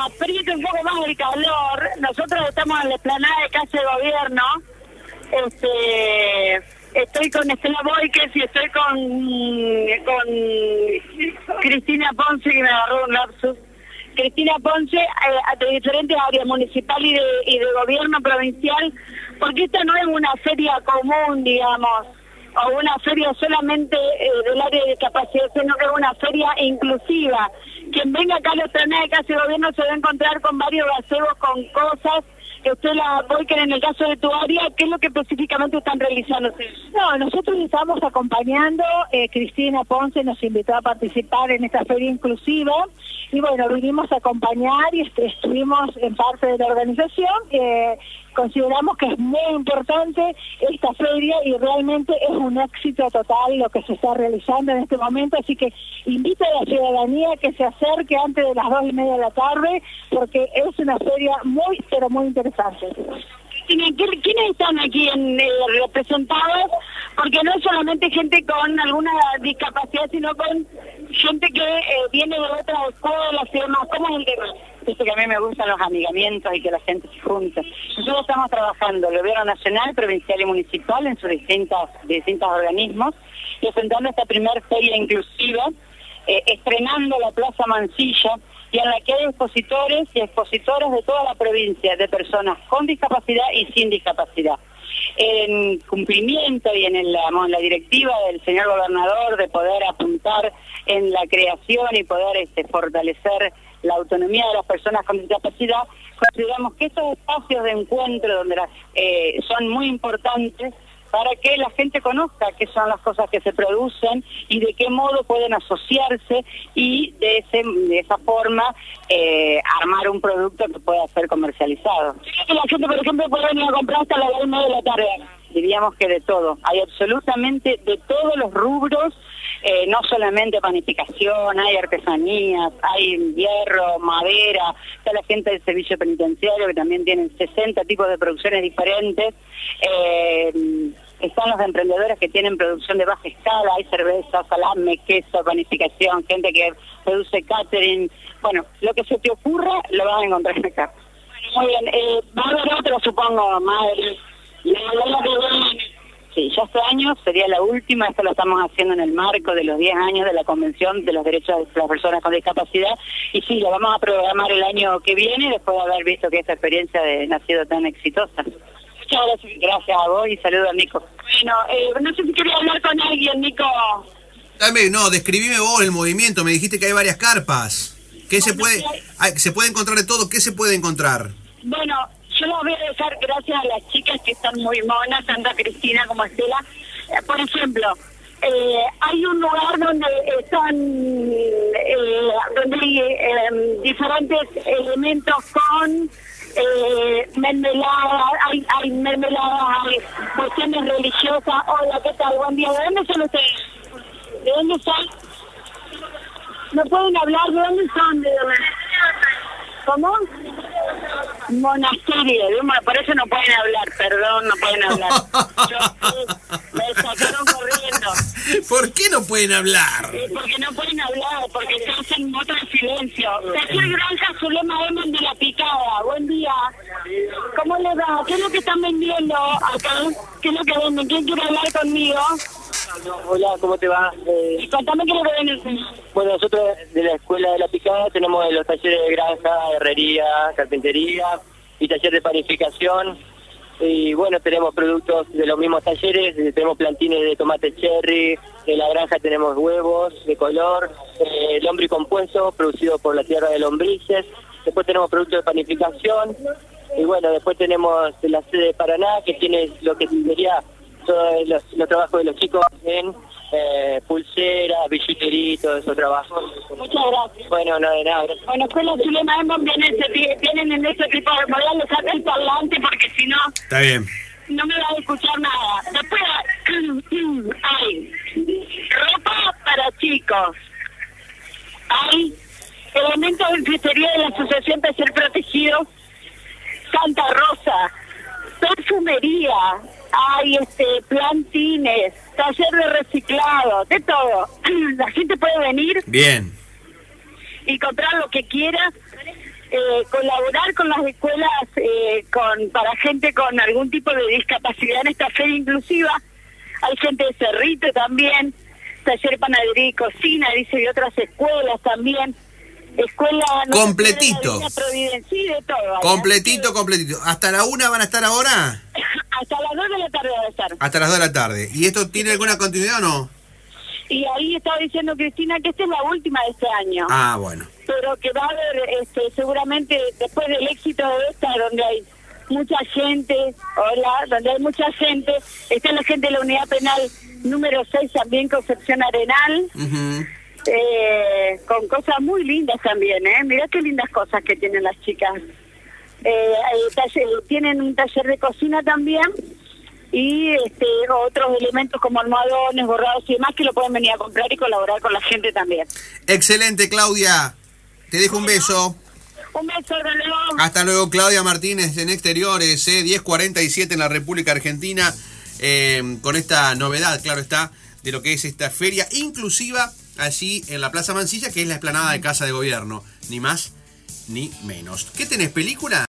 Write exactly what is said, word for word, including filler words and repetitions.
apriete un poco más el calor, nosotros estamos en la explanada de Casa de Gobierno. Este, estoy con Estela Boykes y estoy con, con Cristina Ponce, que me agarró un lapsus. Cristina Ponce, eh, de diferentes áreas, municipal y de, y de gobierno provincial, porque esta no es una feria común, digamos, o una feria solamente eh, del área de discapacidad, sino que es una feria inclusiva. Quien venga acá a la explanada de Casa de Gobierno se va a encontrar con varios gazebos, con cosas. Estela Boykes, en el caso de tu área, ¿qué es lo que específicamente están realizando? No, nosotros estamos acompañando, eh, Cristina Ponce nos invitó a participar en esta feria inclusiva, y bueno, vinimos a acompañar y est estuvimos en parte de la organización. Eh, consideramos que es muy importante esta feria y realmente es un éxito total lo que se está realizando en este momento, así que invito a la ciudadanía que se acerque antes de las dos y media de la tarde, porque es una feria muy, pero muy interesante. ¿Quiénes están aquí en, eh, representados? Porque no es solamente gente con alguna discapacidad, sino con gente que eh, viene de otras escuelas y demás. ¿Cómo es el tema? Dice que a mí me gustan los amigamientos y que la gente se junte. Nosotros estamos trabajando el gobierno nacional, provincial y municipal en sus distintos, distintos organismos, y presentando esta primera feria inclusiva, eh, estrenando la Plaza Mansilla, y en la que hay expositores y expositoras de toda la provincia, de personas con discapacidad y sin discapacidad. En cumplimiento y en, el, en la directiva del señor gobernador de poder apuntar en la creación y poder este, fortalecer la autonomía de las personas con discapacidad, consideramos que estos espacios de encuentro donde las, eh, son muy importantes para que la gente conozca qué son las cosas que se producen y de qué modo pueden asociarse y de, ese, de esa forma eh, armar un producto que pueda ser comercializado. Que la gente, por ejemplo, puede venir a comprar hasta las una de la tarde. Diríamos que de todo, hay absolutamente de todos los rubros, eh, no solamente panificación, hay artesanías, hay hierro, madera, está la gente del servicio penitenciario que también tienen sesenta tipos de producciones diferentes, eh, están los emprendedores que tienen producción de baja escala, hay cerveza, salame, queso, panificación, gente que produce catering, bueno, lo que se te ocurra lo vas a encontrar acá. Muy bien, eh, va a haber otro, supongo, madre. Sí, ya este año sería la última, esto lo estamos haciendo en el marco de los diez años de la Convención de los Derechos de las Personas con Discapacidad, y sí, lo vamos a programar el año que viene, después de haber visto que esta experiencia de, ha sido tan exitosa. Muchas gracias. Gracias a vos y saludos a Nico. Bueno, eh, no sé si quería hablar con alguien, Nico. Dame, no, describime vos el movimiento, me dijiste que hay varias carpas. ¿Qué se puede, hay, se puede encontrar de todo? ¿Qué se puede encontrar? Bueno, yo les voy a dejar gracias a las chicas que están muy monas, tanto a Cristina como a Estela. Eh, por ejemplo, eh, hay un lugar donde están, eh, donde hay eh, diferentes elementos con eh, mermelada, hay, hay mermeladas, hay cuestiones religiosas. Hola, ¿qué tal? Buen día. ¿De dónde son ustedes? ¿De dónde son? ¿No pueden hablar? ¿De dónde son? ¿De dónde? ¿Cómo? Monasterio, por eso no pueden hablar, perdón, no pueden hablar. Yo, eh, me sacaron corriendo. ¿Por qué no pueden hablar? Eh, porque no pueden hablar, porque se hacen voto de silencio. Taller Granja Zulema Eman de La Picada, buen día. ¿Cómo les va? ¿Qué es lo que están vendiendo acá? ¿Qué es lo que venden? ¿Quién quiere hablar conmigo? Hola, ¿cómo te va? Eh, Contame qué es lo que venden. Bueno, nosotros de la Escuela de La Picada tenemos los talleres de granja, herrería, carpintería y taller de panificación. Y bueno, tenemos productos de los mismos talleres, tenemos plantines de tomate cherry, en la granja tenemos huevos de color, eh, lombricompuesto producido por la tierra de lombrices. Después tenemos productos de panificación y bueno, después tenemos la sede de Paraná que tiene lo que sería todos los, los trabajos de los chicos en eh, pulseras, billutería, todos esos trabajos. Muchas gracias. Bueno, no de nada. Gracias. Bueno, Escuela Zulema Eman vienen, vienen en ese tipo de... Voy a dejar el parlante porque si no... Está bien. No me va a escuchar nada. Después hay ropa para chicos. Hay elementos de fiestería de la Asociación de Ser Protegidos Santa Rosa. Perfumería. Hay este plantines, taller de reciclado, de todo. La gente puede venir bien y comprar lo que quiera eh, colaborar con las escuelas eh, con para gente con algún tipo de discapacidad en esta feria inclusiva. Hay gente de Cerrito también, taller de panadería y cocina, dice, de otras escuelas también. Escuela... No completito. Providencia, sí, de todo. Completito, completito. ¿Hasta la una van a estar ahora? Hasta las dos de la tarde va a estar. Hasta las dos de la tarde. ¿Y esto tiene alguna continuidad o no? Y ahí estaba diciendo Cristina que esta es la última de este año. Ah, bueno. Pero que va a haber, este, seguramente, después del éxito de esta, donde hay mucha gente, hola, donde hay mucha gente, está la gente de la unidad penal número seis también, Concepción Arenal, Uh-huh. eh, con cosas muy lindas también, ¿eh? Mirá qué lindas cosas que tienen las chicas. Eh, hay taller, tienen un taller de cocina también, y este otros elementos como almohadones, bordados y demás que lo pueden venir a comprar y colaborar con la gente también. Excelente, Claudia. Te dejo Bueno, un beso. Un beso, hasta luego. Hasta luego, Claudia Martínez en Exteriores, eh, diez cuarenta y siete en la República Argentina, eh, con esta novedad, claro está, de lo que es esta feria inclusiva allí en la Plaza Mansilla, que es la explanada de Casa de Gobierno, ni más ni menos. ¿Qué tenés, película?